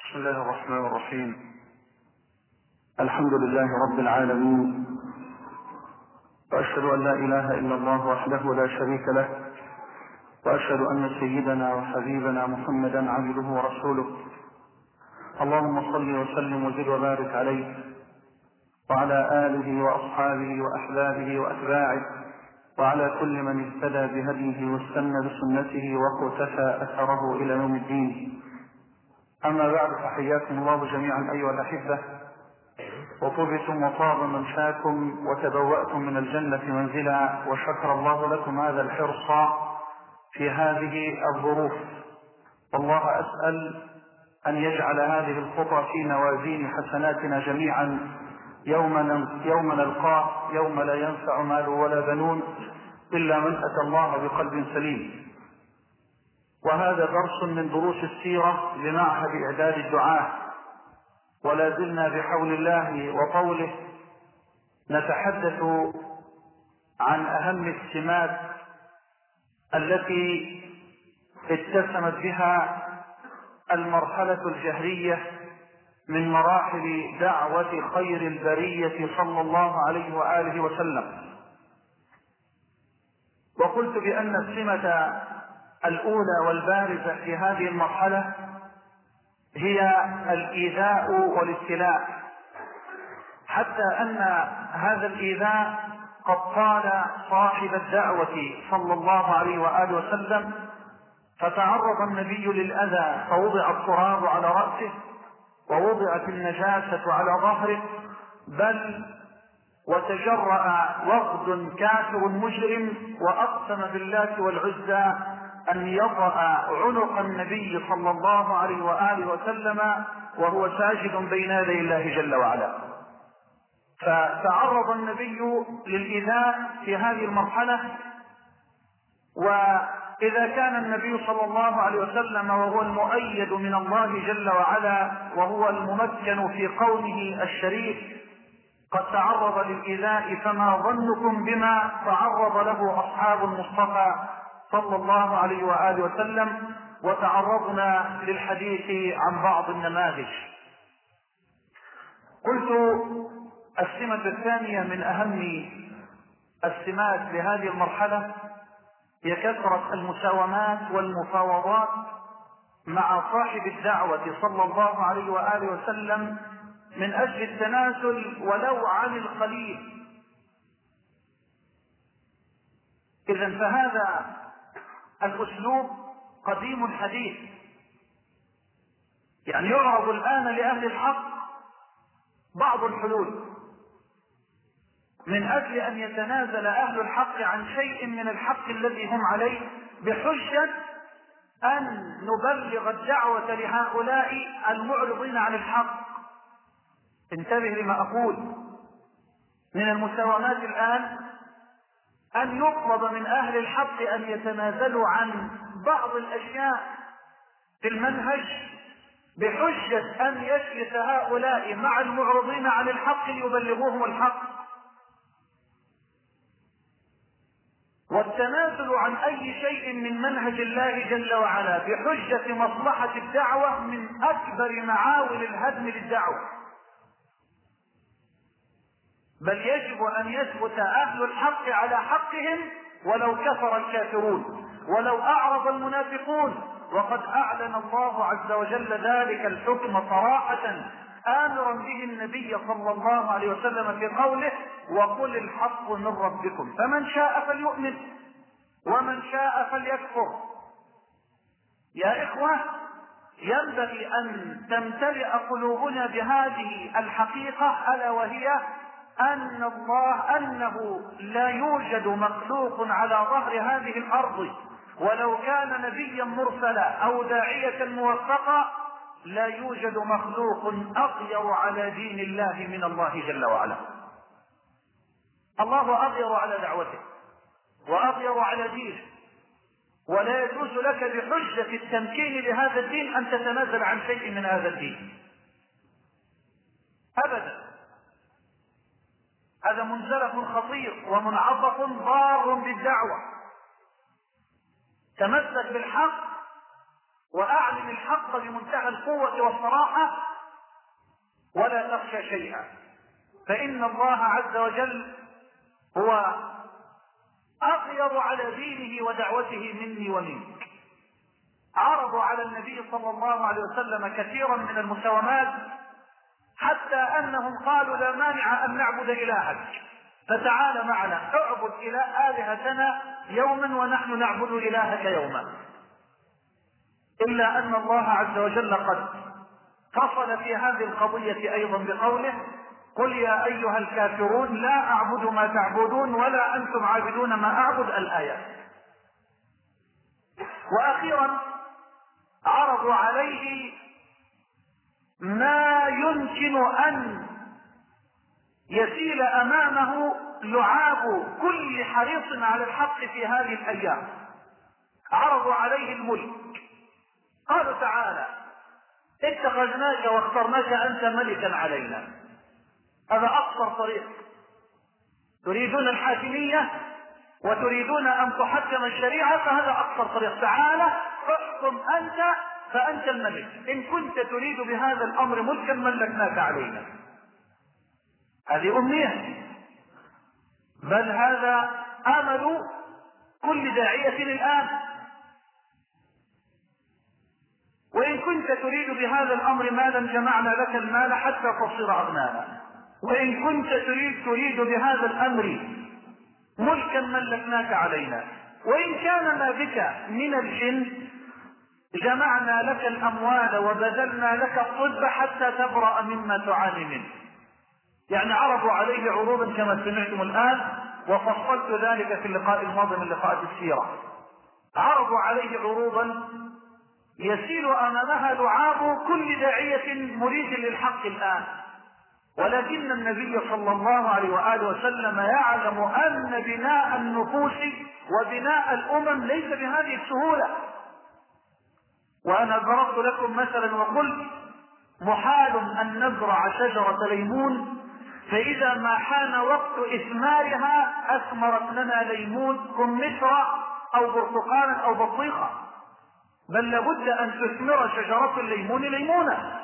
بسم الله الرحمن الرحيم. الحمد لله رب العالمين، وأشهد أن لا إله إلا الله وحده لا شريك له، وأشهد أن سيدنا وحبيبنا محمدا عبده ورسوله. اللهم صل وسلم وزد وبارك عليه وعلى آله وأصحابه وأحبابه وأتباعه وعلى كل من اهتدى بهديه واستنى بسنته واقتفى أثره إلى يوم الدين. أما بعد، فحياكم الله جميعا أيها الأحبة، وطبتم وطاب ممشاكم وتبوأتم من الجنة منزلا، وشكر الله لكم هذا الحرص في هذه الظروف. والله أسأل أن يجعل هذه الخطى في موازين حسناتنا جميعا يوم نلقاه، يوم لا ينفع مال ولا بنون إلا من أتى الله بقلب سليم. وهذا درس من دروس السيرة لمعهد إعداد الدعاة، ولا زلنا بحول الله وطوله نتحدث عن أهم السمات التي اتسمت بها المرحلة الجهرية من مراحل دعوة خير البرية صلى الله عليه وآله وسلم. وقلت بأن السمة الأولى والبارزة في هذه المرحلة هي الإيذاء والابتلاء، حتى أن هذا الإيذاء قد طال صاحب الدعوة صلى الله عليه وآله وسلم، فتعرض النبي للأذى، فوضع التراب على رأسه ووضعت النجاسة على ظهره، بل وتجرأ وفد كافر مجرم وأقسم بالله والعزى أن يطأ عنق النبي صلى الله عليه وآله وسلم وهو ساجد بين يدي الله جل وعلا. فتعرض النبي للإيذاء في هذه المرحلة. وإذا كان النبي صلى الله عليه وسلم وهو المؤيد من الله جل وعلا وهو الممكن في قومه الشريف قد تعرض للإيذاء، فما ظنكم بما تعرض له أصحاب المصطفى صلى الله عليه وآله وسلم. وتعرضنا للحديث عن بعض النماذج. قلت السمة الثانية من أهم السمات لهذه المرحلة هي كثرة المساومات والمفاوضات مع صاحب الدعوة صلى الله عليه وآله وسلم من أجل التنازل ولو عن القليل. إذن فهذا الأسلوب قديم حديث، يعني يعرض الآن لأهل الحق بعض الحلول من أجل أن يتنازل أهل الحق عن شيء من الحق الذي هم عليه، بحجة أن نبلغ الدعوة لهؤلاء المعرضين عن الحق. انتبه لما أقول. من المساومات الآن أن يطلب من أهل الحق أن يتنازلوا عن بعض الأشياء في المنهج بحجة أن يجلس هؤلاء مع المعرضين عن الحق ليبلغوهم الحق. والتنازل عن أي شيء من منهج الله جل وعلا بحجة مصلحة الدعوة من أكبر معاول الهدم للدعوة، بل يجب أن يثبت أهل الحق على حقهم ولو كفر الكافرون ولو أعرض المنافقون. وقد أعلن الله عز وجل ذلك الحكم صراحة، آمرا به النبي صلى الله عليه وسلم في قوله: وقل الحق من ربكم فمن شاء فليؤمن ومن شاء فليكفر. يا إخوة، ينبغي أن تمتلئ قلوبنا بهذه الحقيقة، ألا وهي أنه لا يوجد مخلوق على ظهر هذه الأرض ولو كان نبيا مرسلا أو داعية موفقا، لا يوجد مخلوق أغير على دين الله من الله جل وعلا. الله أغير على دعوته وأغير على دينه، ولا يجوز لك بحجة التمكين لهذا الدين أن تتنازل عن شيء من هذا الدين أبدا. هذا منزلق خطير ومنعطف ضار بالدعوة. تمسك بالحق وأعلن الحق بمنتهى القوة والصراحة ولا تخشى شيئا، فإن الله عز وجل هو أغير على دينه ودعوته مني ومنك. عرضوا على النبي صلى الله عليه وسلم كثيرا من المساومات، حتى أنهم قالوا لا مانع أن نعبد إلهك، فتعال معنا اعبد آلهتنا يوما ونحن نعبد إلهك يوما. إلا أن الله عز وجل قد فصل في هذه القضية أيضا بقوله قل يا أيها الكافرون لا أعبد ما تعبدون ولا أنتم عابدون ما أعبد، الآيات. وأخيرا عرضوا عليه ما يمكن أن يسيل أمامه لعاب كل حريص على الحق في هذه الأيام. عرضوا عليه الملك، قالوا تعالى اتخذناك واخترناك أنت ملكا علينا. هذا أقصر طريق. تريدون الحاكمية وتريدون أن تحكم الشريعة، فهذا أقصر طريق. تعالى احكم أنت فأنت الملك، إن كنت تريد بهذا الأمر ملكا ملكناك علينا. هذه أمنية، بل هذا آمل كل داعية الآن. وإن كنت تريد بهذا الأمر مالا جمعنا لك المال حتى تصير أغنانا، وإن كنت تريد بهذا الأمر ملكا ملكناك علينا، وإن كان ما بك من الجن جمعنا لك الأموال وبذلنا لك الطب حتى تبرأ مما تعاني منه. يعني عرضوا عليه عروضا كما سمعتم الآن، وفصلت ذلك في اللقاء الماضي من لقاءات السيرة. عرضوا عليه عروضا يسيل أمامها لعاب كل داعية مريد للحق الآن، ولكن النبي صلى الله عليه وآله وسلم يعلم أن بناء النفوس وبناء الأمم ليس بهذه السهولة. وأنا ضربت لكم مثلا وقلت محال أن نزرع شجرة ليمون فإذا ما حان وقت إثمارها أثمرت لنا ليمون كمثرى أو برتقالا أو بطيخة، بل لابد أن تثمر شجرة الليمون ليمونة.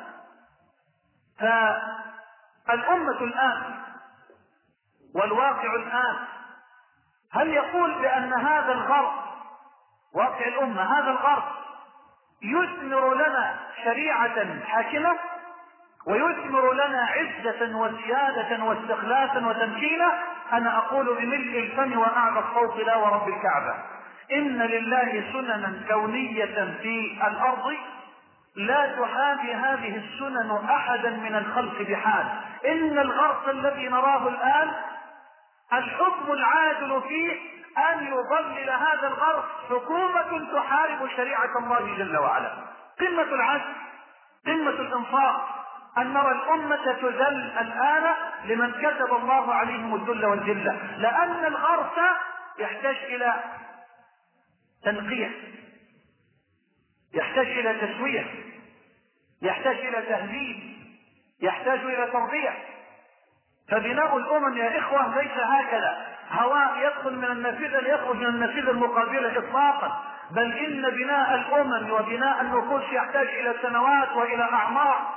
فالأمة الآن والواقع الآن هل يقول بأن هذا الغرب، واقع الأمة هذا الغرب، يثمر لنا شريعة حاكمة ويثمر لنا عزة وسيادة واستخلافا وتمكينا؟ أنا أقول بملء الفم وأعلى الصوت لا ورب الكعبة، إن لله سننا كونية في الأرض لا تحاكي هذه السنن أحدا من الخلق بحال. إن الغرس الذي نراه الآن الحكم العادل فيه أن يضلل هذا الغرس حكومة تحارب شريعة الله جل وعلا. قمة العدل، قمة الإنصاف أن نرى الأمة تذل الآن لمن كتب الله عليهم الذل والذلة، لأن الغرس يحتاج إلى تنقية، يحتاج إلى تسوية، يحتاج إلى تهذيب، يحتاج إلى تربية. فبناء الأمم يا إخوة ليس هكذا هواء يدخل من النافذة ليخرج من النافذة المقابلة إطلاقا، بل إن بناء الأمم وبناء النفوس يحتاج إلى سنوات وإلى أعمار.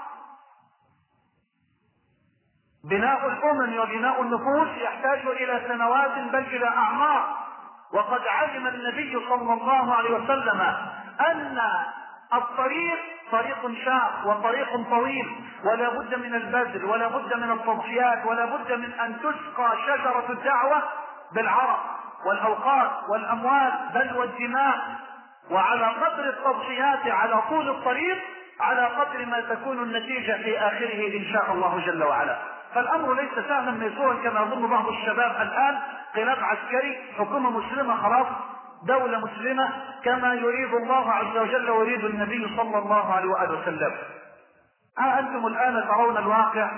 بناء الأمم وبناء النفوس يحتاج إلى سنوات بل إلى أعمار. وقد علم النبي صلى الله عليه وسلم أن الطريق طريق شاق وطريق طويل، ولا بد من البذل ولا بد من التضحيات ولا بد من أن تسقى شجرة الدعوة بالعرق والأوقات والأموال بل والدماء. وعلى قدر التضحيات على طول الطريق على قدر ما تكون النتيجة في آخره إن شاء الله جل وعلا. فالأمر ليس سهلا ميسورا كما يظن بعض الشباب الآن، قلاب عسكري، حكومة مسلمة خلاص، دولة مسلمة كما يريد الله عز وجل ويريد النبي صلى الله عليه وآله وسلم. ها أنتم الآن ترون الواقع،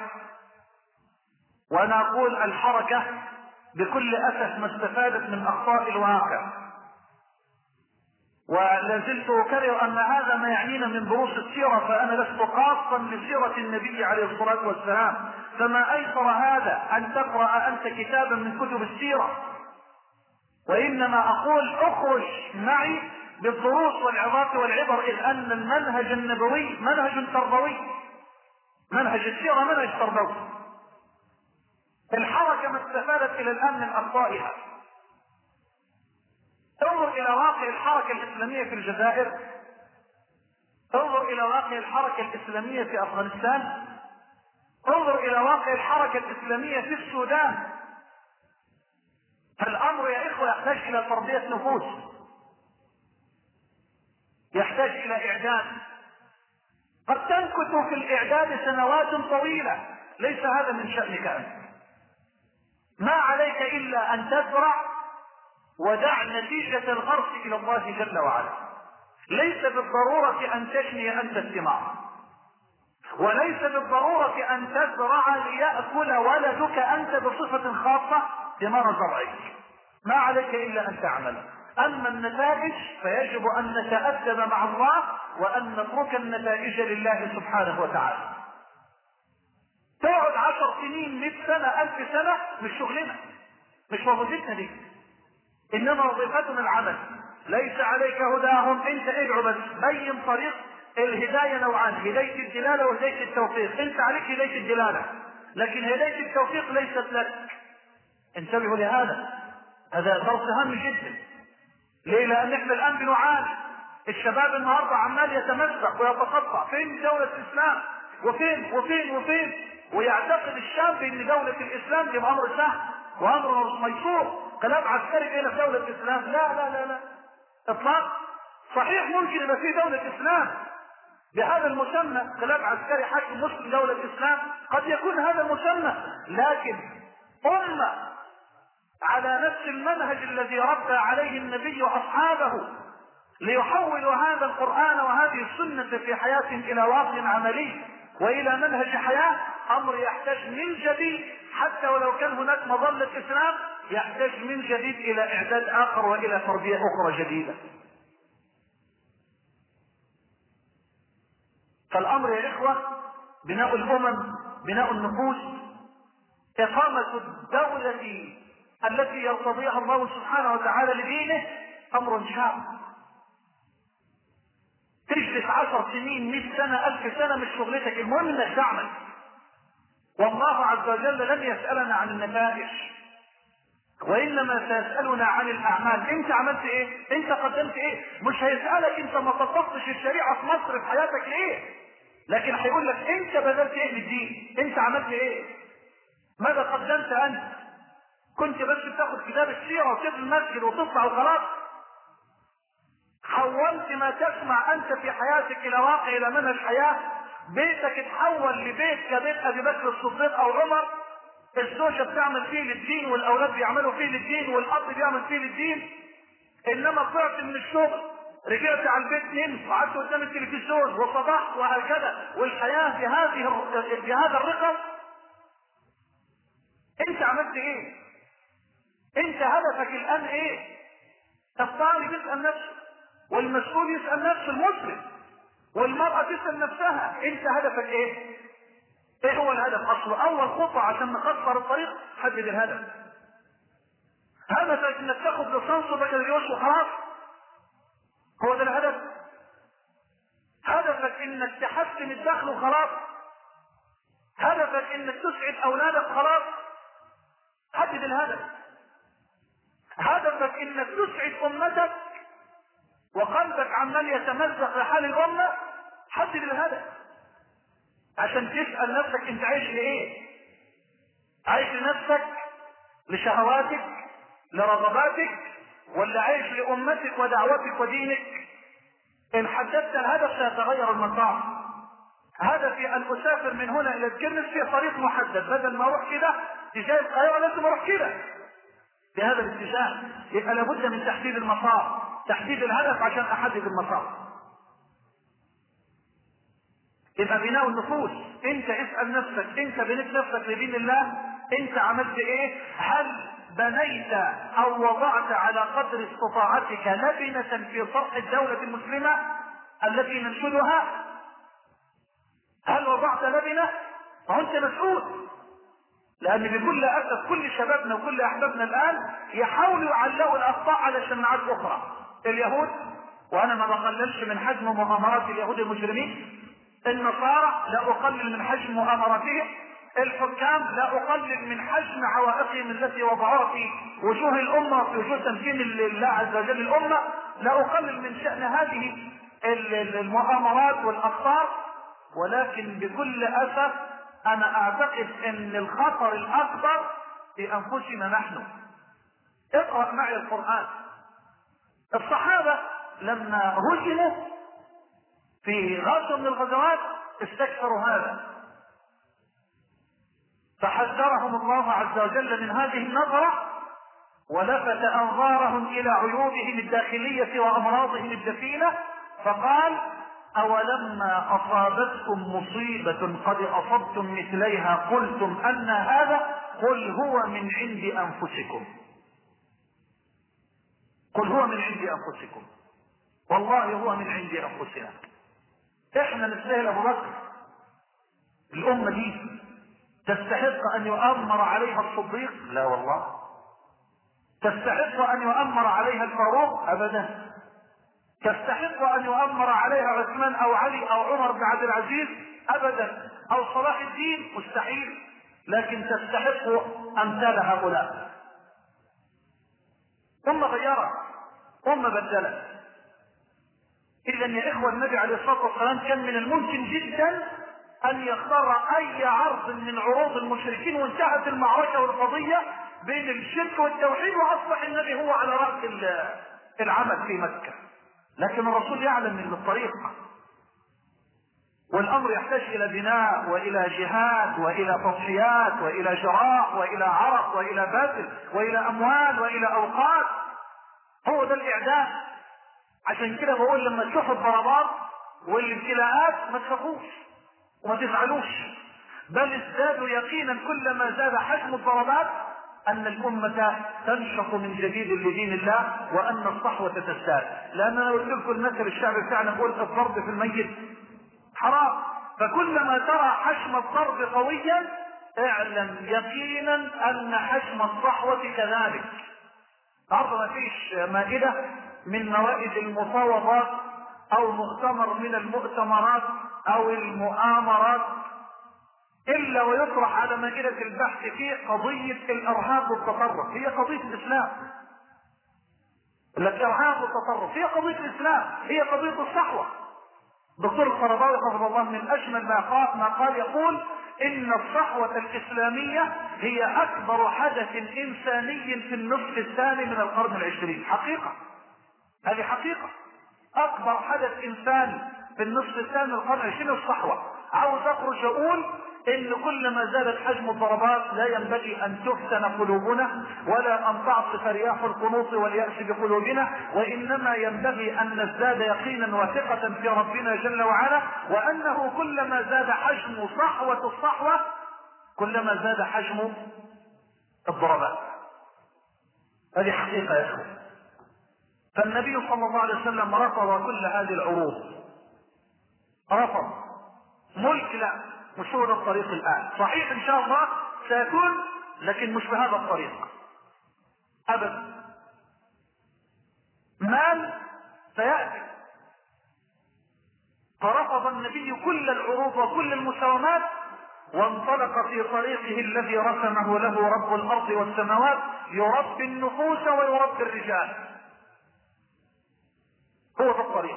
وأنا أقول الحركة بكل أسف ما استفادت من أخطاء الواقع، ولازلت أكرر أن هذا ما يعنينا من دروس السيرة، فأنا لست قاصا لسيرة النبي عليه الصلاة والسلام، فما أيسر هذا أن تقرأ أنت كتابا من كتب السيرة، وإنما أقول اخرج معي بالدروس والعظات والعبر، إذ أن المنهج النبوي منهج تربوي، منهج السيرة منهج تربوي. الحركة ما استفادت إلى الآن من أخطائها. انظر إلى واقع الحركة الإسلامية في الجزائر، انظر إلى واقع الحركة الإسلامية في أفغانستان، انظر إلى واقع الحركة الإسلامية في السودان. فالأمر يا إخوة يحتاج إلى تربية نفوس، يحتاج إلى إعداد. قد تمكث في الإعداد سنوات طويلة، ليس هذا من شأنك أنت. ما عليك إلا أن تزرع ودع نتيجة الغرس إلى الله جل وعلا. ليس بالضرورة أن تجني أنت الثمار، وليس بالضرورة أن تزرع ليأكل ولدك أنت بصفة خاصة ثمار زرعك. ما عليك إلا أن تعمل. أما النتائج فيجب أن نتأدب مع الله وأن نترك النتائج لله سبحانه وتعالى. تقعد 10 سنين 100 سنة 1000 سنة مش شغلنا، مش وظيفتنا دي، إنما وظيفتنا العمل. ليس عليك هداهم، انت ادعو بس، بين طريق. الهداية نوعان، هداية الدلالة وهداية التوفيق. انت عليك هداية الدلالة، لكن هداية التوفيق ليست لك. انتبهوا لهذا، هذا درس هام جدا. ليه؟ لان احنا الان بنعاني. الشباب النهارده عمال يتمزق ويتقطع. فين دولة الاسلام؟ وفين وفين وفين؟ ويعتقد الشاب ان دولة الاسلام دي امر سهل وامر ميسور، كلام عسكري بين دولة الاسلام. لا لا لا لا اطلاق. صحيح ممكن يبقى في دولة اسلام بهذا المسمى، كلام عسكري حاكم مسلم دولة اسلام، قد يكون هذا المسمى، لكن امة على نفس المنهج الذي ربى عليه النبي واصحابه ليحولوا هذا القرآن وهذه السنة في حياتهم الى واقع عملي والى منهج حياة. امر يحتاج من جديد، حتى ولو كان هناك مظلة اسلام، يحتاج من جديد الى اعداد اخر والى تربية اخرى جديدة. فالامر يا اخوة بناء الامم، بناء النفوس، اقامة الدولة التي يرتضيها الله سبحانه وتعالى لدينه امر شاق. تجلس 10 سنين 100 سنة 1000 سنة مش شغلتك، المهم انك تعمل. والله عز وجل لم يسألنا عن النتائج، وانما سيسألنا عن الاعمال. انت عملت ايه؟ انت قدمت ايه؟ مش هيسألك انت ما طبقتش الشريعة في مصر في حياتك ليه، لكن هيقول لك انت بذلت ايه للدين؟ انت عملت ايه؟ ماذا قدمت انت؟ كنت بس بتاخد كتاب السيرة وتبني المسجد وتطلع وخلاص؟ حولت ما تسمع انت في حياتك الى واقع، الى منهج حياة. بيتك اتحول لبيت كبيت ابي بكر الصديق او عمر، الزوجة بتعمل فيه للدين والأولاد بيعملوا فيه للدين والأب بيعمل فيه للدين. إنما طلعت من الشغل رجعت على البيت نمت وقعدت قدام التلفزيون وصبحت وهكذا، والحياة في هذا الرقم. أنت عملت إيه؟ أنت هدفك الآن إيه؟ الطالب يسأل نفسه، والمسؤول يسأل نفسه، المسلم والمرأة تسأل نفسها، أنت هدفك إيه؟ ايه هو الهدف اصلا؟ اول خطوة عشان نقصر الطريق حدد الهدف. هدفك انك تاخد ليسانس وبكالوريوس وخلاص؟ هو ده الهدف؟ هدفك انك تحسن الدخل وخلاص؟ هدفك انك تسعد اولادك خلاص؟ حدد الهدف. هدفك انك تسعد امتك وقلبك عمال يتمزق لحال الامة؟ حدد الهدف عشان تسأل نفسك انت عايش لايه؟ عايش لنفسك، لشهواتك، لرغباتك، ولا عايش لأمتك ودعوتك ودينك؟ إن حددت الهدف سيتغير المسار. هدفي أن أسافر من هنا إلى الكرنس في طريق محدد، بدل ما أروح كده اتجاه القاهرة لازم أروح كده بهذا الاتجاه. يبقى لابد من تحديد المسار، تحديد الهدف عشان أحدد المسار. يبقى بناء النفوس، انت اسأل نفسك، انت بنيت نفسك لدين الله؟ انت عملت ايه؟ هل بنيت او وضعت على قدر استطاعتك لبنة في صرح الدولة المسلمة التي ننشدها؟ هل وضعت لبنة؟ فانت مسؤول. لان بكل اسف كل شبابنا وكل احبابنا الان يحاولوا يعلقوا الاخطاء على شماعات اخرى. اليهود وانا ما بقللش من حجم مؤامرات اليهود المجرمين، النصارى لا اقلل من حجم مؤامراتهم، الحكام لا اقلل من حجم عوائقهم التي وضعوها في وجوه الامه وفي وجوه تمكين الله عز وجل الامه، لا اقلل من شان هذه المؤامرات والاخطار، ولكن بكل اسف انا اعتقد ان الخطر الاكبر في انفسنا نحن. اقرأ معي القرآن. الصحابة لما هزموا في غزوة من الغزوات استكثروا هذا، فحذرهم الله عز وجل من هذه النظرة ولفت أنظارهم إلى عيوبهم الداخلية وأمراضهم الدفينة، فقال: أولما أصابتكم مصيبة قد أصبتم مثليها قلتم أن هذا، قل هو من عند أنفسكم، قل هو من عند أنفسكم، والله هو من عند أنفسنا. احنا نستاهل أبو بكر؟ الأمة دي تستحق أن يؤمر عليها الصديق؟ لا والله. تستحق أن يؤمر عليها الفاروق؟ أبدا. تستحق أن يؤمر عليها عثمان أو علي أو عمر بن عبد العزيز؟ أبدا. أو صلاح الدين؟ مستحيل. لكن تستحق أمثال هؤلاء. أمة غيرت، أمة بدلت. إذا يا إخوة النبي عليه الصلاة والسلام كان من الممكن جدا أن يختار أي عرض من عروض المشركين وانتهت المعركة والقضية بين الشرك والتوحيد وأصبح النبي هو على رأس العمل في مكة. لكن الرسول يعلم من الطريق، والأمر يحتاج إلى بناء وإلى جهاد وإلى تضحيات وإلى جراح وإلى عرق وإلى بذل وإلى أموال وإلى أوقات. هو ده الإعداد. عشان كده بقول لما تشوفوا الضربات والابتلاءات ما تخافوش وما تزعلوش، بل ازدادوا يقينا كلما زاد حجم الضربات ان الامة تنشط من جديد لدين الله وان الصحوة تزداد. لان انا قلت لكم المثل الشعبي بتاعنا بقول الضرب في الميت حرام، فكلما ترى حجم الضرب قويا اعلم يقينا ان حجم الصحوة كذلك. النهارده ما فيش مائدة من موائد المفاوضات او مؤتمر من المؤتمرات او المؤامرات الا ويطرح على مائدة البحث في قضية الارهاب والتطرف. هي قضية الاسلام. الارهاب والتطرف هي قضية الاسلام، هي قضية الصحوة. دكتور القرضاوي حفظه الله من اجمل ما قال يقول ان الصحوة الاسلامية هي اكبر حدث انساني في النصف الثاني من القرن العشرين. حقيقة، هذه حقيقة. اكبر حدث انساني في النصف الثاني من القرن العشرين الصحوة. عاوز اخرج اقول ان كلما زادت حجم الضربات لا ينبغي ان تفتن قلوبنا ولا ان تعصف رياح القنوط واليأس بقلوبنا، وانما ينبغي ان نزداد يقينا وثقة في ربنا جل وعلا، وانه كلما زاد حجم صحوة الصحوة كلما زاد حجم الضربات. هذه حقيقة يا اخوة. فالنبي صلى الله عليه وسلم رفض كل هذه العروض، رفض. ملك لا، مش هو ده الطريق الآن. صحيح إن شاء الله سيكون، لكن مش بهذا الطريق أبدا. مال سيأتي، فرفض النبي كل العروض وكل المساومات وانطلق في طريقه الذي رسمه له رب الأرض والسماوات، يربي النفوس ويربي الرجال. هو ده الطريق.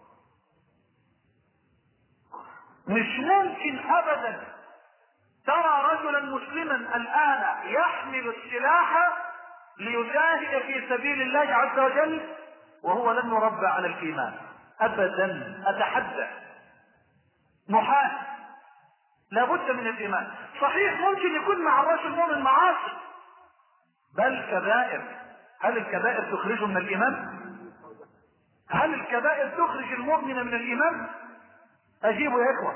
مش ممكن ابدا ترى رجلا مسلما الان يحمل السلاح ليجاهد في سبيل الله عز وجل وهو لم يربى على الايمان ابدا. اتحدى، محال، لابد من الايمان. صحيح ممكن يكون مع الرجل المؤمن معاصي، بل كبائر. هل الكبائر تخرجه من الايمان؟ هل الكبائر تخرج المؤمن من الايمان؟ اجيبوا يا اخوة.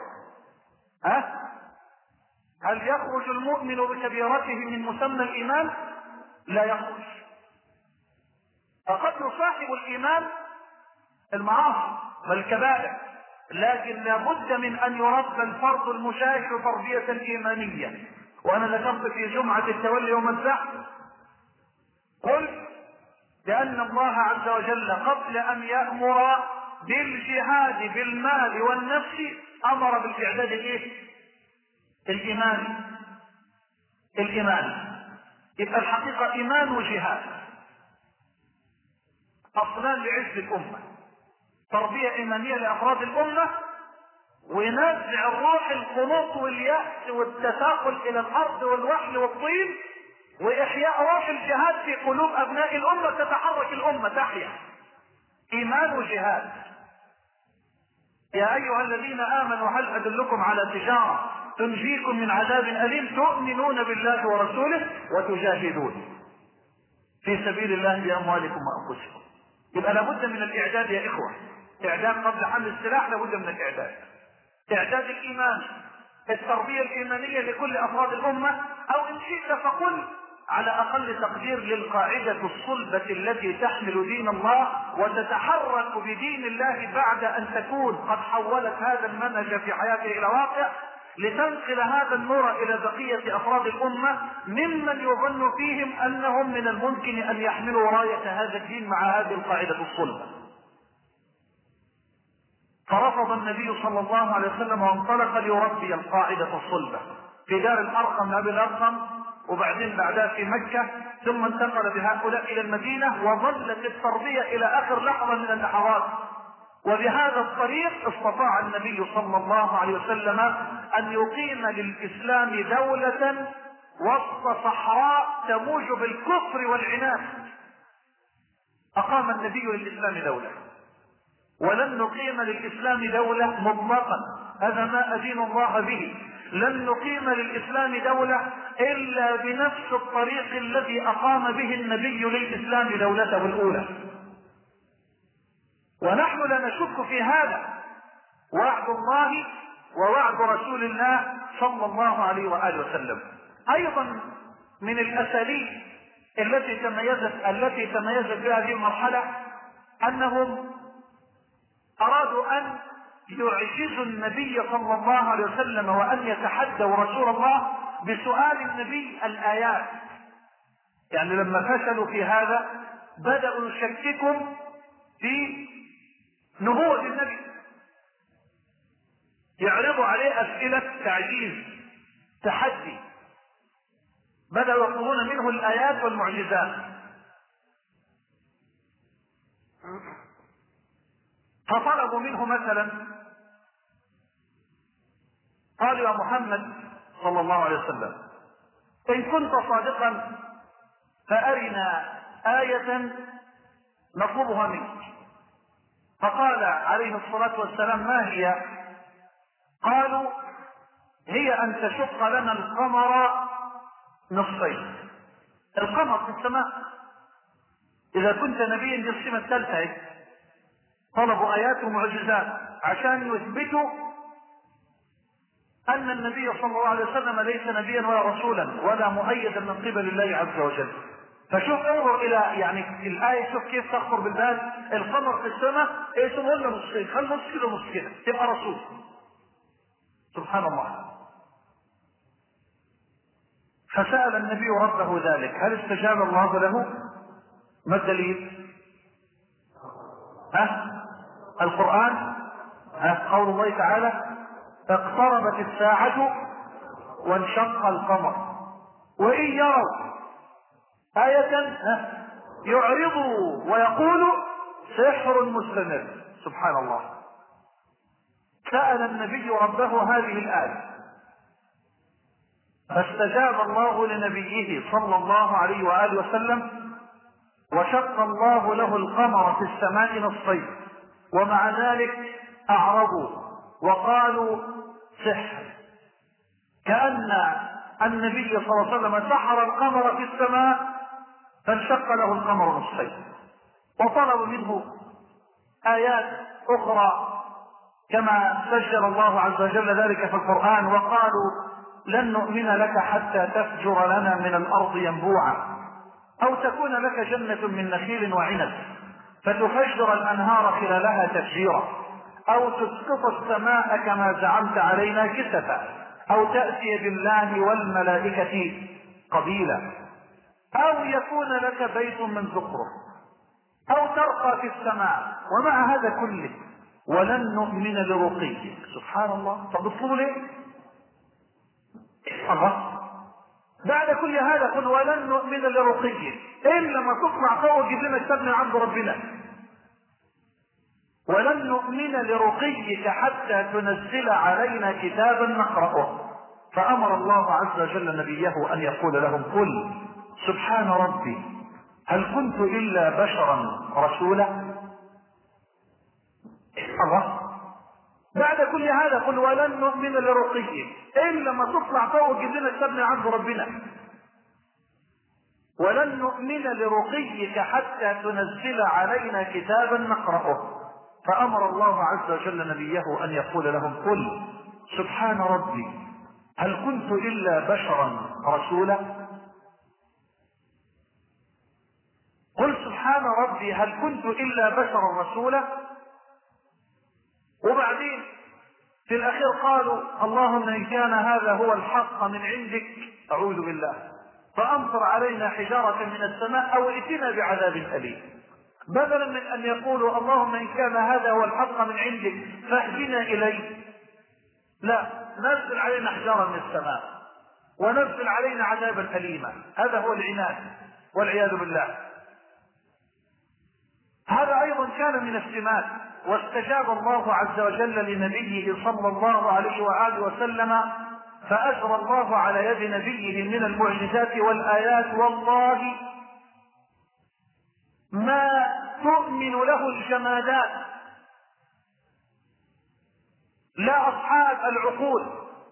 هل يخرج المؤمن بكبيرته من مسمى الايمان؟ لا يخرج. فقد يصاحب الايمان المعاصي والكبائر، لكن لابد من ان يربى الفرد المشاهد تربية ايمانية. وانا ذكرت في جمعة التولي يوم الزحف قلت لأن الله عز وجل قبل أن يأمر بالجهاد بالمال والنفس أمر بالإعداد الإيمان. يبقى الحقيقة إيمان وجهاد أصلان لعز الأمة، تربية إيمانية لأفراد الأمة، ونزع الروح القنوط واليأس والتثاقل إلى الأرض والوحل والطين، وإحياء روح الجهاد في قلوب أبناء الأمة، تتحرك الأمة تحيا. إيمان وجهاد. يا أيها الذين آمنوا هل أدلكم على تجارة تنجيكم من عذاب أليم تؤمنون بالله ورسوله وتجاهدون في سبيل الله بأموالكم وأنفسكم. يبقى لابد من الإعداد يا إخوة، إعداد قبل حمل السلاح، لابد من الإعداد. إعداد الإيمان، التربية الإيمانية لكل أفراد الأمة، أو إن شئت فقل على أقل تقدير للقاعدة الصلبة التي تحمل دين الله وتتحرك بدين الله بعد أن تكون قد حولت هذا المنهج في حياته إلى واقع، لتنقل هذا النور إلى بقية أفراد الأمة ممن يظن فيهم أنهم من الممكن أن يحملوا راية هذا الدين مع هذه القاعدة الصلبة. فرفض النبي صلى الله عليه وسلم وانطلق ليربي القاعدة الصلبة في دار الأرقم لأبي الأرقم، وبعدين بعدها في مكة، ثم انتقل بهؤلاء إلى المدينة، وظلت التربية إلى آخر لحظة من اللحظات. وبهذا الطريق استطاع النبي صلى الله عليه وسلم أن يقيم للإسلام دولة وسط صحراء تموج بالكفر والعناد. أقام النبي للإسلام دولة، ولن نقيم للإسلام دولة مطلقا، هذا ما أدين الله به. لن نقيم للإسلام دولة إلا بنفس الطريق الذي أقام به النبي للإسلام دولته الأولى، ونحن لا نشك في هذا. وعد الله ووعد رسول الله صلى الله عليه وآله وسلم. أيضا من الأساليب التي تميزت بها هذه المرحلة أنهم أرادوا أن يعجزوا النبي صلى الله عليه وسلم وأن يتحدوا رسول الله بسؤال النبي الآيات. يعني لما فشلوا في هذا بدأوا يشككوا في نبوة النبي، يعرضوا عليه أسئلة تعجيز تحدي، بدأوا يطلبون منه الآيات والمعجزات. فطلبوا منه مثلا، قالوا يا محمد صلى الله عليه وسلم إن كنت صادقا فأرنا آية نطلبها منك. فقال عليه الصلاة والسلام ما هي؟ قالوا هي أن تشق لنا القمر نصفين. القمر في السماء، إذا كنت نبيا دي الصفة الثالثة. طلبوا آيات ومعجزات عشان يثبتوا أن النبي صلى الله عليه وسلم ليس نبيا ولا رسولا ولا مؤيدا من قبل الله عز وجل. فشوف انظر إلى يعني الآية، شوف كيف تخطر بالبال. القمر في السماء يسمون له نصين، خل نص كده نص كده تبقى رسول. سبحان الله. فسأل النبي ربه ذلك، هل استجاب الله له؟ ما الدليل؟ القرآن، قول الله تعالى اقتربت الساعة وانشق القمر وإن يروا آية يعرضوا ويقولوا سحر مستمر. سبحان الله. سأل النبي ربه هذه الآية فاستجاب الله لنبيه صلى الله عليه وآله وسلم، وشق الله له القمر في السماء نصفين، ومع ذلك أعرضوا وقالوا سحر، كأن النبي صلى الله عليه وسلم سحر القمر في السماء فانشق له القمر نصفين. وطلبوا منه آيات أخرى كما سجل الله عز وجل ذلك في القرآن، وقالوا لن نؤمن لك حتى تفجر لنا من الأرض ينبوعا، أو تكون لك جنة من نخيل وعنب فتفجر الأنهار خلالها تفجيرا، أو تسقط السماء كما زعمت علينا كسفا، أو تأتي بالله والملائكة قبيلا، أو يكون لك بيت من زخرف أو ترقى في السماء. ومع هذا كله ولن نؤمن لرقيك. سبحان الله. طب اطلبوا ليه؟ الله. بعد كل هذا قل ولن نؤمن لرقيك إلا لما تطلع فوق وتجيب لنا كتاب من عند ربنا. ولن نؤمن لرقيك حتى تنزل علينا كتابا نقرأه. فأمر الله عز وجل نبيه أن يقول لهم قل سبحان ربي هل كنت إلا بشرا رسولا. الله. بعد كل هذا قل ولن نؤمن لرقيك إلا لما تطلع فوق وتجيب لنا كتاب من عند ربنا. ولن نؤمن لرقيك حتى تنزل علينا كتابا نقرأه. فأمر الله عز وجل نبيه أن يقول لهم قل سبحان ربي هل كنت إلا بشرا رسولا. قل سبحان ربي هل كنت إلا بشرا رسولا. وبعدين في الأخير قالوا اللهم إن كان هذا هو الحق من عندك أعوذ بالله فأمطر علينا حجارة من السماء أو ائتنا بعذاب أليم. بدلا من أن يقولوا اللهم إن كان هذا هو الحق من عندك فاهدنا إليه، لا، نزل علينا حجارة من السماء ونزل علينا عذابا أليما. هذا هو العناد والعياذ بالله. هذا أيضا كان من السمات. واستجاب الله عز وجل لنبيه صلى الله عليه وآله وسلم فأجرى الله على يد نبيه من المعجزات والآيات والله ما تؤمن له الجمادات لا أصحاب العقول.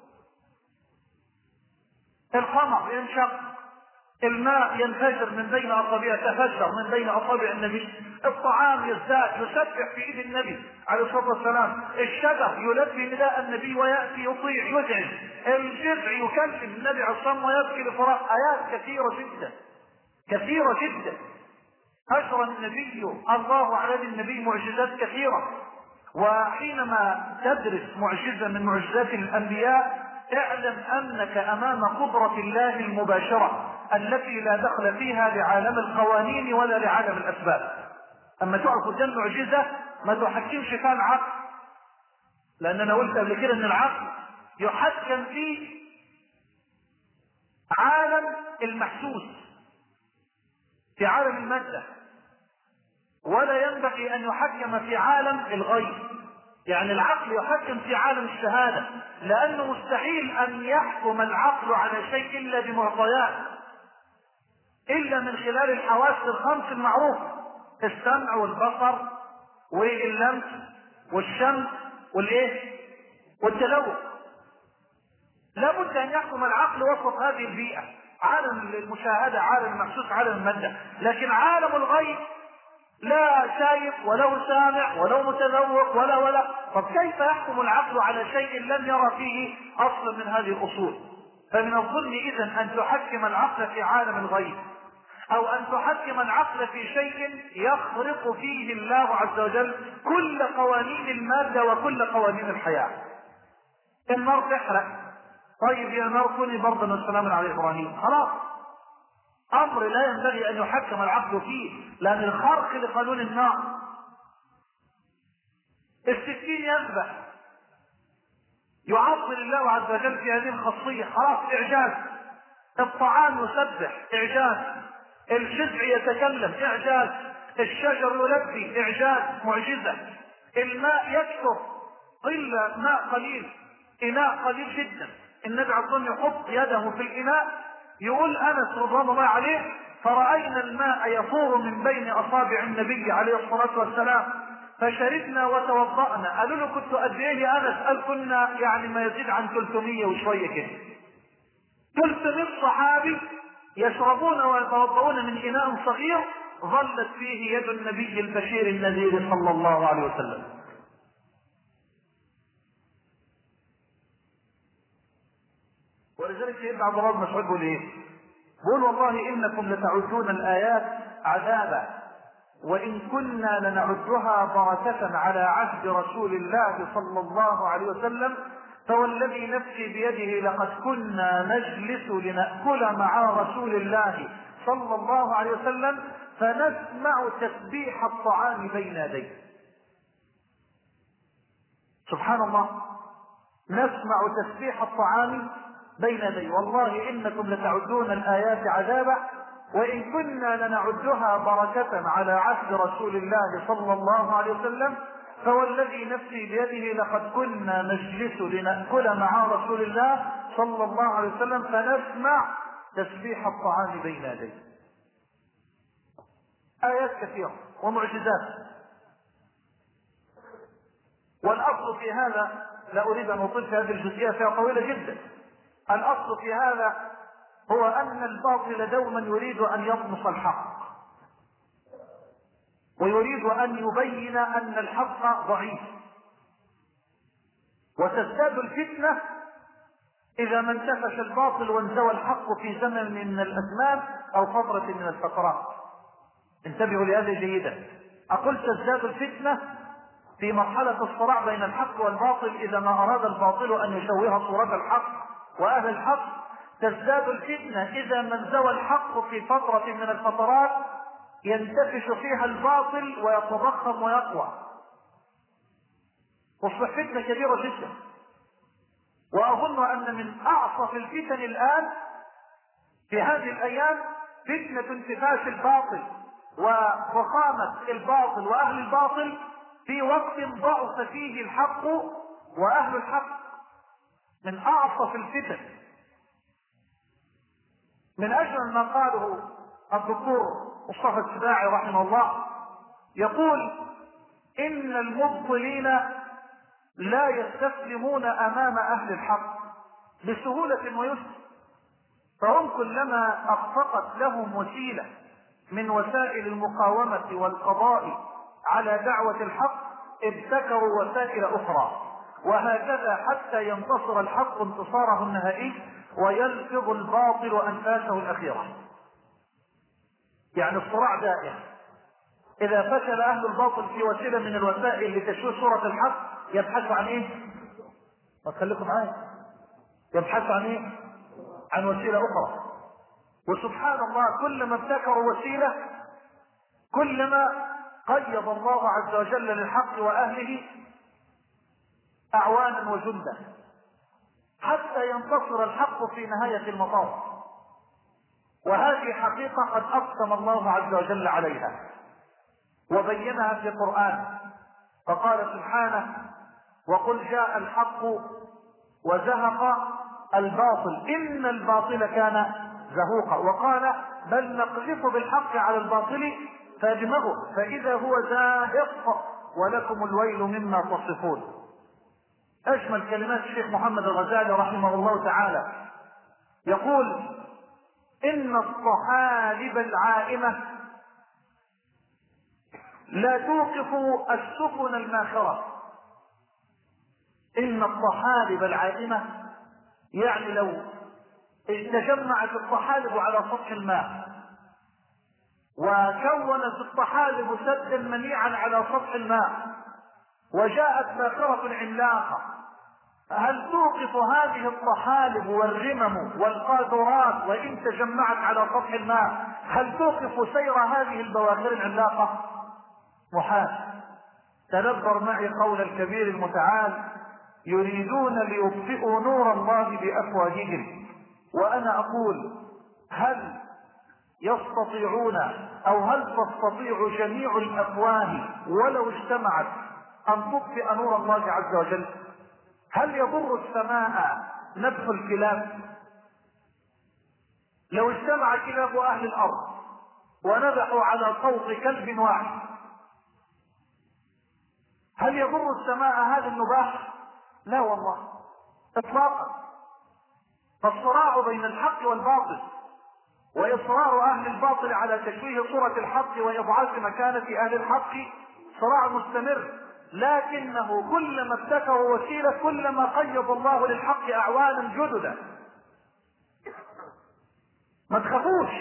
القمر ينشق، الماء ينفجر من بين أصابع، تفجر من بين أصابع النبي، الطعام يزداد يسبح في إيد النبي عليه الصلاة والسلام، الشجر يلبي نداء النبي ويأتي يطيع يزعج، الجذع يكلم النبي عليه الصلاة والسلام ويبكي لفراق. آيات كثيرة جدا كثيرة جدا أجرى النبي الله على يد النبي معجزات كثيرة. وحينما تدرس معجزة من معجزات الأنبياء اعلم أنك أمام قدرة الله المباشرة التي لا دخل فيها لعالم القوانين ولا لعالم الأسباب. أما تعرف قدام معجزة ما تحكمش فيها العقل، لأن أنا قلت قبل كده أن العقل يحكم في عالم المحسوس، في عالم المادة، ولا ينبغي أن يحكم في عالم الغيب. يعني العقل يحكم في عالم الشهادة، لأنه مستحيل أن يحكم العقل على شيء إلا بمعطيات، إلا من خلال الحواس الخمس المعروفة: السمع والبصر واللمس والشم والتلوث. لا بد أن يحكم العقل وسط هذه البيئة، عالم المشاهدة، عالم المحسوس، عالم المادة. لكن عالم الغيب لا شايف ولا سامع ولا متذوق ولا طب كيف يحكم العقل على شيء لم يرى فيه اصلا من هذه الاصول؟ فمن الظلم اذن ان تحكم العقل في عالم الغيب، او ان تحكم العقل في شيء يخرق فيه الله عز وجل كل قوانين المادة وكل قوانين الحياة. النار تحرق، طيب يا نار كوني بردا وسلاما على ابراهيم، خلاص. امر لا ينبغي ان يحكم العقل فيه، لان الخرق لقانون النار. السكين يذبح، يعطل الله عز وجل في هذه الخاصيه، خلاص اعجاز. الطعام يسبح، اعجاز. الجذع يتكلم، اعجاز. الشجر يلبي، اعجاز، معجزه. الماء يكثر، قله ماء قليل، اناء قليل جدا. النبي عليه الصلاه والسلام يحط يده في الاناء، يقول انس رضوان الله عليه فرأينا الماء يفور من بين اصابع النبي عليه الصلاة والسلام فشربنا وتوضأنا. قالوا له كنت قد ايه يا انس؟ قال كنا يعني ما يزيد عن 300 وشوية كده. 300 صحابي يشربون ويتوضؤون من اناء صغير ظلت فيه يد النبي البشير النذير صلى الله عليه وسلم. ولذلك سيدنا عبد الله بن مسعود بيقول ايه؟ بيقول والله انكم لتعدون الايات عذابا وان كنا لنعدها بركة على عهد رسول الله صلى الله عليه وسلم فوالذي نفسي بيده لقد كنا نجلس لنأكل مع رسول الله صلى الله عليه وسلم فنسمع تسبيح الطعام بين يديه. سبحان الله، نسمع تسبيح الطعام بين يديه. والله إنكم لتعدون الآيات عذابا وإن كنا لنعدها بركة على عهد رسول الله صلى الله عليه وسلم، فوالذي نفسي بيده لقد كنا نجلس لنأكل مع رسول الله صلى الله عليه وسلم فنسمع تسبيح الطعام بين يديه. آيات كثيرة ومعجزات. والأصل في هذا، لا أريد أن أطيل في هذه الجزئية فيها طويلة جدا، الأصل في هذا هو أن الباطل دوما يريد أن يطمس الحق، ويريد أن يبين أن الحق ضعيف، وتزداد الفتنة إذا ما انتفش الباطل وانزوى الحق في زمن من الأزمان أو فترة من الفترات. انتبهوا لهذا جيدا. أقول تزداد الفتنة في مرحلة الصراع بين الحق والباطل إذا ما أراد الباطل أن يشوه صورة الحق وأهل الحق. تزداد الفتنة إذا ما انزوى الحق في فترة من الفترات ينتفش فيها الباطل ويتضخم ويقوى، تصبح فتنة كبيرة جدا. وأظن أن من أعصف الفتن الآن في هذه الأيام فتنة انتفاش الباطل وضخامة الباطل وأهل الباطل في وقت ضعف فيه الحق وأهل الحق. من أعصف الفتن. من أجمل ما قاله الدكتور مصطفى السباعي رحمه الله، يقول إن المبطلين لا يستسلمون أمام أهل الحق بسهولة ويسر، فهم كلما أخفقت لهم وسيلة من وسائل المقاومة والقضاء على دعوة الحق ابتكروا وسائل أخرى، وهكذا حتى ينتصر الحق انتصاره النهائي ويلفظ الباطل أنفاسه الأخيرة. يعني الصراع دائم. إذا فشل أهل الباطل في وسيلة من الوسائل لتشويه صورة الحق يبحثوا عن إيه؟ ما تخليكم معايا. يبحثوا عن إيه؟ عن وسيلة أخرى. وسبحان الله كلما ابتكروا وسيلة كلما قيض الله عز وجل للحق وأهله أعوانا وجندا حتى ينتصر الحق في نهاية المطاف. وهذه حقيقة قد أقسم الله عز وجل عليها وبينها في القرآن، فقال سبحانه: وقل جاء الحق وزهق الباطل إن الباطل كان زهوقا. وقال: بل نقذف بالحق على الباطل فيدمغه فإذا هو زاهق ولكم الويل مما تصفون. أجمل كلمات الشيخ محمد الغزالي رحمه الله تعالى، يقول: إن الطحالب العائمة لا توقف السفن الماخرة. إن الطحالب العائمة يعني لو تجمعت الطحالب على سطح الماء وكونت الطحالب سدا منيعا على سطح الماء وجاءت باخرة عملاقة، هل توقف هذه الطحالب والرمم والقاذورات وإن تجمعت على سطح الماء؟ هل توقف سير هذه البواخر العملاقة؟ محال. تدبر معي قول الكبير المتعال: يريدون ليطفئوا نور الله بأفواههم. وأنا أقول: هل يستطيعون أو هل تستطيع جميع الأفواه ولو اجتمعت أن تطفئ نور الله عز وجل؟ هل يضر السماء نبح الكلاب؟ لو اجتمع كلاب أهل الأرض ونبحوا على صوت كلب واحد هل يضر السماء هذا النباح؟ لا والله اطلاقا. فالصراع بين الحق والباطل واصرار اهل الباطل على تشويه صورة الحق واضعاف مكانة اهل الحق صراع مستمر، لكنه كلما ابتكروا وسيلة كلما قيض الله للحق اعوانا جددا. ما تخافوش،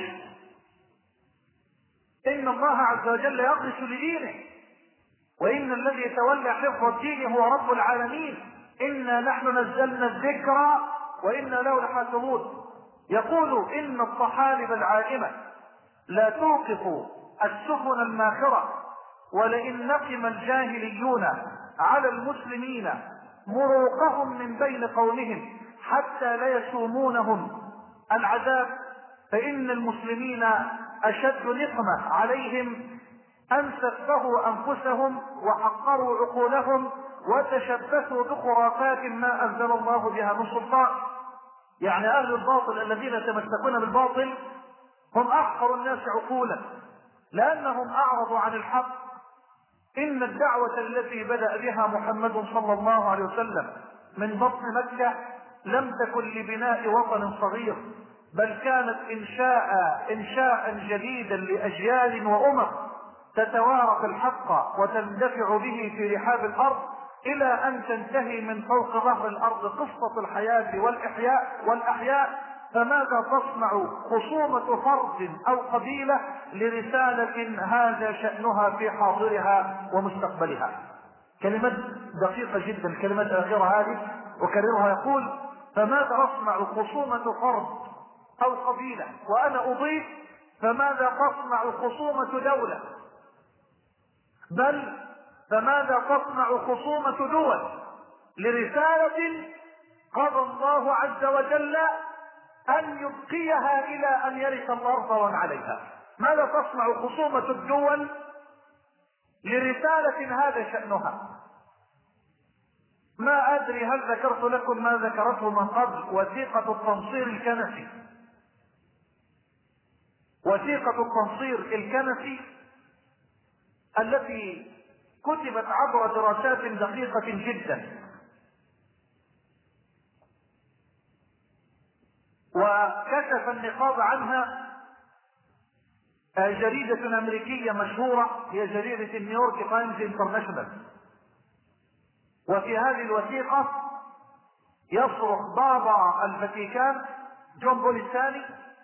ان الله عز وجل يقدس لدينه، وإن الذي يتولى حفظ الدين هو رب العالمين. إنا نحن نزلنا الذكر وإنا له لحافظون. يقول: إن الطحالب العائمة لا توقف السفن الماخرة. ولئن نقم الجاهليون على المسلمين مروقهم من بين قومهم حتى لا يسومونهم العذاب، فإن المسلمين أشد نقمة عليهم أن سفهوا أنفسهم وحقروا عقولهم وتشبثوا بخرافات ما أنزل الله بها من سلطان. يعني أهل الباطل الذين يتمسكون بالباطل هم أحقر الناس عقولا، لأنهم أعرضوا عن الحق. إن الدعوة التي بدأ بها محمد صلى الله عليه وسلم من بطن مكة لم تكن لبناء وطن صغير، بل كانت إنشاء جديدا لأجيال وأمم تتوارث الحق وتندفع به في رحاب الأرض إلى أن تنتهي من فوق ظهر الأرض قصة الحياة والأحياء. فماذا تصنع خصومة فرد أو قبيلة لرسالة هذا شأنها في حاضرها ومستقبلها؟ كلمات دقيقة جدا، الكلمات الأخيرة هذه وكررها، يقول: فماذا تصنع خصومة فرد أو قبيلة، وأنا أضيف: فماذا تصنع خصومة دولة، بل فماذا تصنع خصومة دول لرسالة قضى الله عز وجل أن يبقيها إلى أن يرث الأرض ومن عليها؟ ماذا تصنع خصومة الدول لرسالة هذا شأنها؟ ما أدري هل ذكرت لكم ما ذكرته من قبل، وثيقة التنصير الكنسي. وثيقة التنصير الكنسي التي كتبت عبر دراسات دقيقة جدا، وكشف النقاب عنها جريدة أمريكية مشهورة هي جريدة نيويورك تايمز انترناشونال. وفي هذه الوثيقة يصرخ بابا الفاتيكان جون بول الثاني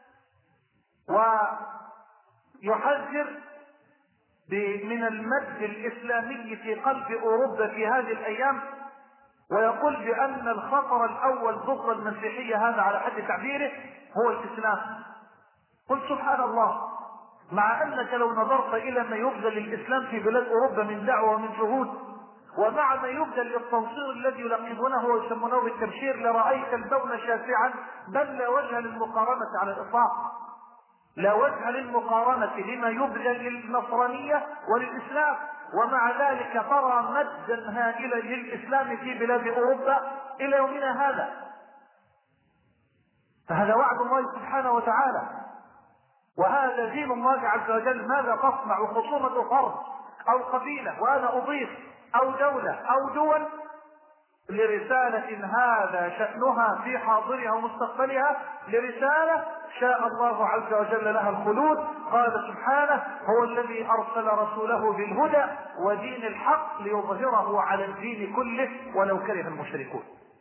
ويحذر من المد الإسلامي في قلب أوروبا في هذه الأيام، ويقول بأن الخطر الأول ضد المسيحية، هذا على حد تعبيره، هو الإسلام. قل سبحان الله، مع أنك لو نظرت إلى ما يبذل للإسلام في بلاد أوروبا من دعوة ومن جهود، ومع ما يبذل للتنصير الذي يلقبونه ويسمونه بالتبشير، لرأيت البون شاسعا، بل لا وجه للمقارنة على الإطلاق، لا وجه للمقارنة لما يبذل للنصرانية وللإسلام. ومع ذلك ترى مدا هائلا للإسلام في بلاد أوروبا إلى يومنا هذا. فهذا وعد الله سبحانه وتعالى، وهذا دين الله عز وجل. ماذا تصنع خصومة فرد أو قبيلة، وأنا أضيف أو دولة أو دول، لرسالة هذا شأنها في حاضرها ومستقبلها، لرسالة شاء الله عز وجل لها الخلود. قال سبحانه: هو الذي أرسل رسوله بالهدى ودين الحق ليظهره على الدين كله ولو كره المشركون.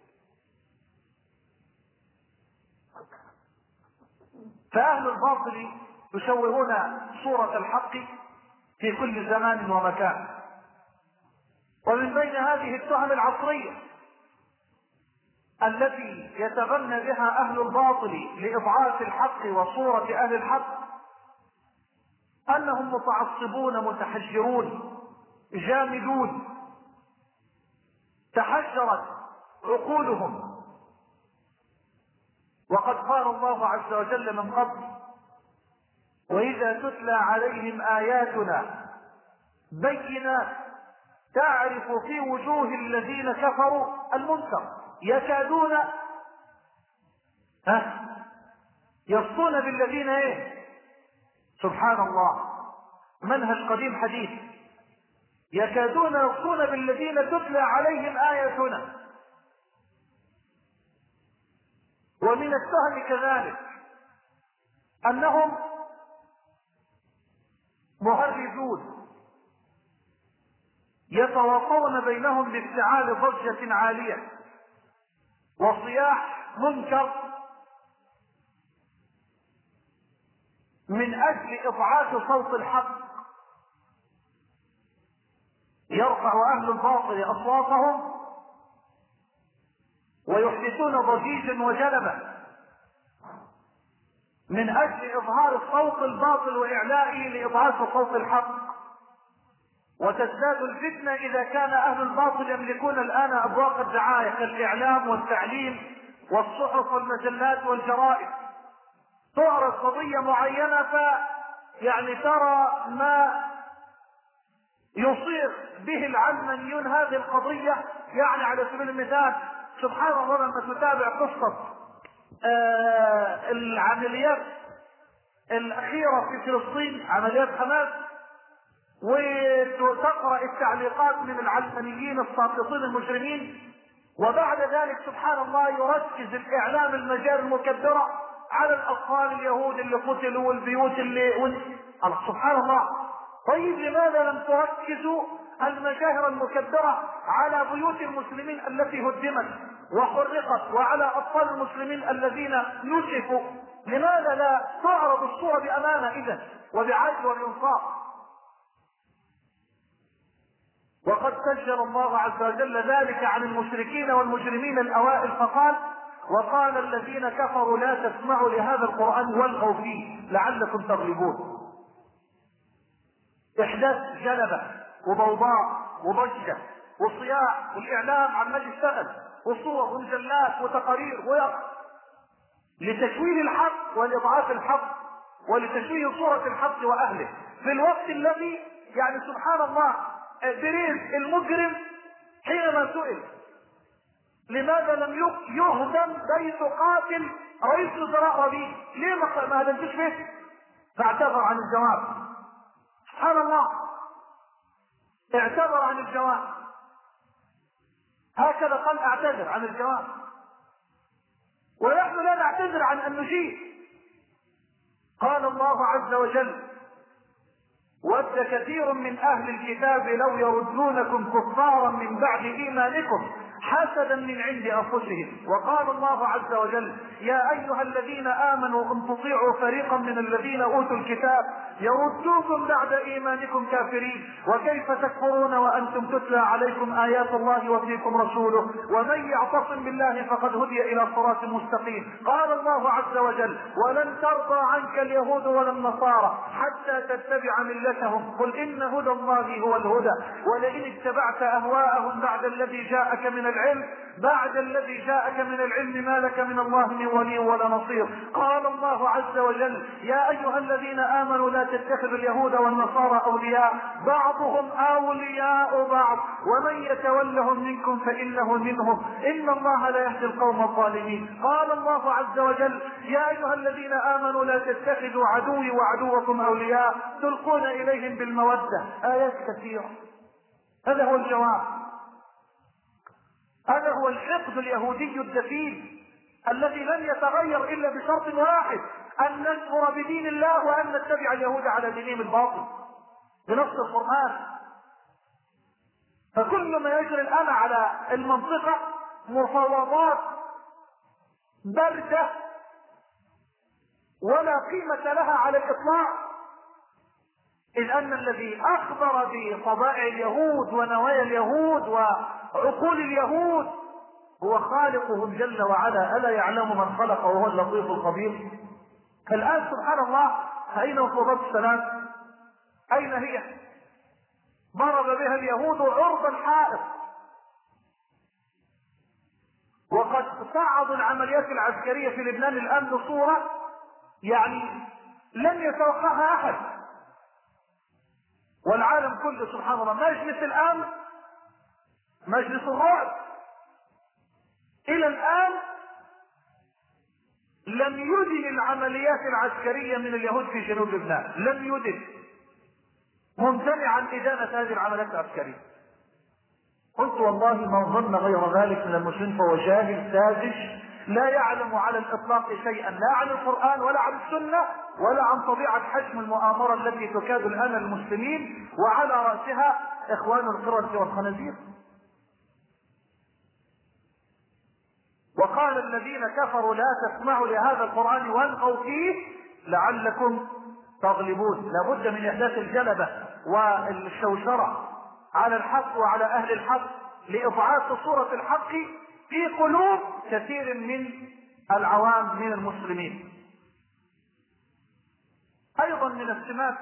فأهل الباطل يشوهون صورة الحق في كل زمان ومكان. ومن بين هذه التهم العصرية التي يتغنى بها أهل الباطل لإضعاف الحق وصورة أهل الحق أنهم متعصبون متحجرون جامدون، تحجرت عقولهم. وقد قال الله عز وجل من قبل: وإذا تتلى عليهم آياتنا بينات تعرف في وجوه الذين كفروا المنكر يكادون يصون بالذين سبحان الله، منهج قديم حديث، يكادون يصون بالذين تتلى عليهم آياتنا. ومن السهل كذلك أنهم مهرجون يتواصون بينهم بافتعال ضجة عالية وصياح منكر من أجل إضعاف صوت الحق. يرفع أهل الباطل أصواتهم ويحدثون ضجيجا وجلبا من اجل اظهار صوت الباطل واعلائه لاضعاف صوت الحق. وتزداد الفتنة اذا كان اهل الباطل يملكون الان ابواق الدعاية كالاعلام والتعليم والصحف والمجلات والجرائد. تعرض قضية معينة يعني ترى ما يصيغ به العلمانيون هذه القضية. يعني على سبيل المثال سبحان الله لما تتابع قصة العمليات الأخيرة في فلسطين، عمليات حماس، وتقرأ التعليقات من العلمانيين الساقطين المجرمين، وبعد ذلك سبحان الله يركز الإعلام المجال المكدرة على الأطفال اليهود اللي قتلوا والبيوت اللي سبحان الله. طيب لماذا لم تركزوا المجاهر المكدرة على بيوت المسلمين التي هدمت وحرقت وعلى أطفال المسلمين الذين نشفوا؟ لماذا لا تعرض الصورة بأمانة إذن وبعدل وبإنصاف؟ وقد سجل الله عز وجل ذلك عن المشركين والمجرمين الأوائل فقال: وقال الذين كفروا لا تسمعوا لهذا القرآن والغوا فيه لعلكم تغلبون. إحداث جلبة وضوضاء وضجة وصياح، والإعلام عمال يشتغل، وصور ومجلات وتقارير لتشويه الحق ولإضعاف الحق ولتشويه صورة الحق وأهله، في الوقت الذي يعني سبحان الله بريز المجرم حينما سئل لماذا لم يهدم بيت قاتل رئيس وزراء ربيع، ليه ما هدمتش بيته؟ فاعتذر عن الجواب. سبحان الله، اعتذر عن الجواب، هكذا قال اعتذر عن الجواب، ونحن لا نعتذر عن ان نجيب. قال الله عز وجل: ود كثير من اهل الكتاب لو يردونكم كفارا من بعد ايمانكم حسدا من عند انفسهم. وقال الله عز وجل: يا ايها الذين امنوا ان تطيعوا فريقا من الذين اوتوا الكتاب يردوكم بعد ايمانكم كافرين وكيف تكفرون وانتم تتلى عليكم ايات الله وفيكم رسوله ومن يعتصم بالله فقد هدي الى صراط مستقيم. قال الله عز وجل: ولن ترضى عنك اليهود ولا النصارى حتى تتبع ملتهم قل ان هدى الله هو الهدى ولئن اتبعت اهواءهم بعد الذي جاءك من العلم ما لك من الله من ولي ولا نصير. قال الله عز وجل: يا ايها الذين امنوا لا تتخذوا اليهود والنصارى اولياء بعضهم اولياء بعض ومن يتولهم منكم فانه منهم ان الله لا يهدي القوم الظالمين. قال الله عز وجل: يا ايها الذين امنوا لا تتخذوا عدوي وعدوكم اولياء تلقون اليهم بالموده. ايات كثيره. هذا هو الجواب، هذا هو الحقد اليهودي الدفين الذي لن يتغير الا بشرط واحد: ان نكفر بدين الله وان نتبع اليهود على دينهم الباطل بنص القرآن. فكل ما يجري الان على المنطقة مفاوضات باردة ولا قيمة لها على الاطلاق، إذ أن الذي أخبر بطبائع اليهود ونوايا اليهود وعقول اليهود هو خالقهم جل وعلا. ألا يعلم من خلق وهو اللطيف الخبير؟ فالآن سبحان الله أين مفروضات السلام؟ أين هي؟ ضرب بها اليهود عرض الحائط، وقد صعدوا العمليات العسكرية في لبنان الآن بصورة يعني لم يتوقعها أحد، والعالم كله سبحان الله مجلس الامن مجلس الرعب الى الان لم يدن العمليات العسكرية من اليهود في جنوب لبنان، لم يدن، ممتنعا ادانة هذه العمليات العسكرية. قلت والله من ظن غير ذلك من المسلمين فهو جاهل ساذج لا يعلم على الاطلاق شيئا لا عن القرآن ولا عن السنة ولا عن طبيعة حجم المؤامرة التي تكاد الان المسلمين وعلى رأسها اخوان القردة والخنازير. وقال الذين كفروا لا تسمعوا لهذا القرآن والغوا فيه لعلكم تغلبون. لابد من احداث الجلبة والشوشرة على الحق وعلى اهل الحق لاضعاف صورة الحق في قلوب كثير من العوام من المسلمين. أيضا من السمات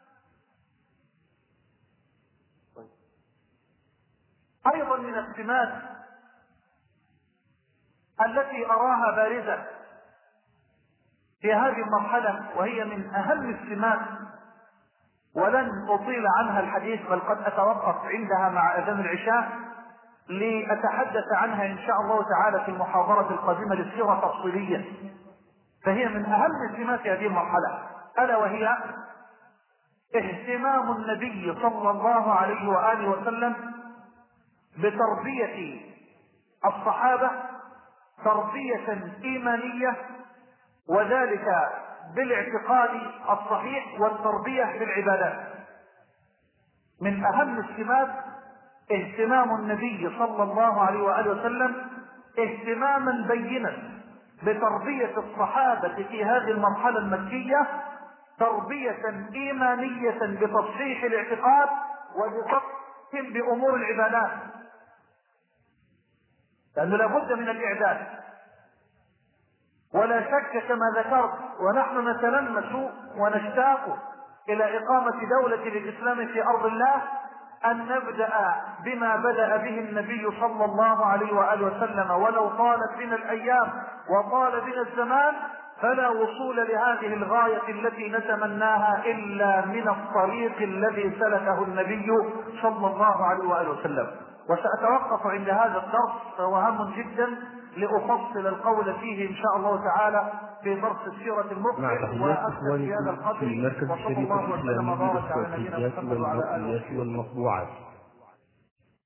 التي أراها بارزة في هذه المرحلة، وهي من أهم السمات، ولن أطيل عنها الحديث بل قد أتوقف عندها مع أذان العشاء لأتحدث عنها إن شاء الله تعالى في المحاضرة القادمة للسيرة تفصيليا. فهي من أهم سمات هذه المرحلة، ألا وهي اهتمام النبي صلى الله عليه وآله وسلم بتربية الصحابة تربية إيمانية، وذلك بالاعتقاد الصحيح والتربية بالعبادات. من أهم السمات اهتمام النبي صلى الله عليه وآله وسلم اهتماما بينا بتربية الصحابة في هذه المرحلة المكية تربية إيمانية بتصحيح الاعتقاد وبفقهم بأمور العبادات، لأنه لابد من الإعداد. ولا شك كما ذكرت ونحن نتلمس ونشتاق إلى إقامة دولة للإسلام في أرض الله أن نبدأ بما بدأ به النبي صلى الله عليه وآله وسلم، ولو طالت بنا الأيام وطال بنا الزمان فلا وصول لهذه الغاية التي نتمناها إلا من الطريق الذي سلكه النبي صلى الله عليه وآله وسلم. وسأتوقف عند هذا الدرس، فهو هام جدا لأفصل القول فيه إن شاء الله تعالى في درس السيرة المقبل. وأكثر في هذا القدر، وصلى الله وسلم وبارك على نبينا محمد وعلى آله وصحبه. والمطبوعات.